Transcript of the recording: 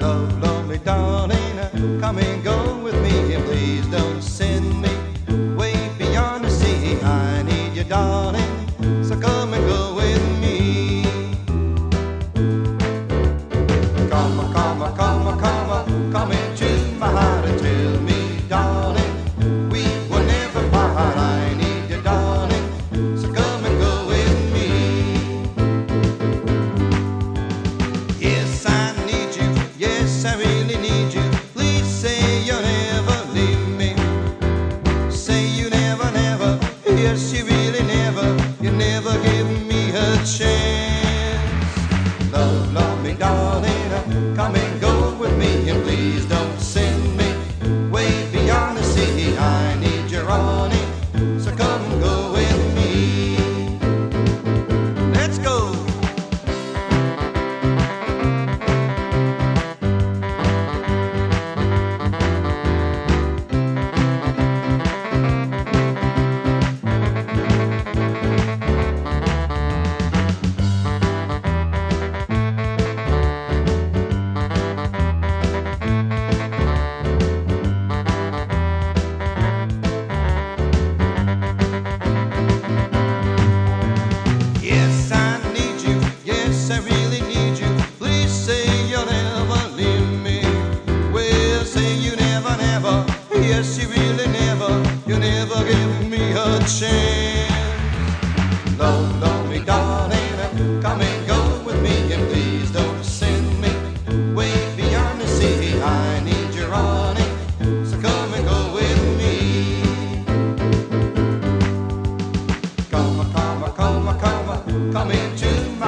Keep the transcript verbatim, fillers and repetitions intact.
Love, love me, darling, come and go with me. Please don't send me way beyond the sea. I need you, darling, so come and go with me. Come on, come on, come on, come on, come into my heart and tell me, darling, we will never part. I need you, darling, so come and go with me. Yes, I need you, yes, I really need you. Please say you'll never leave me. Say you never, never, yes, you really never, you never give me a chance. Love, love me, darling, come and go with me, and please don't send me way beyond the sea. I need your honey, so come and go with me. Let's go. Yes, I need you, yes, I really need you. Please say you'll never leave me. Well, say you never, never, yes, you really never, you never give me a chance. Love, love me, darling, come and go with me, and please don't send me way beyond the sea. I need your honey, so come and go with me. Come on, come on, come on, come on, come into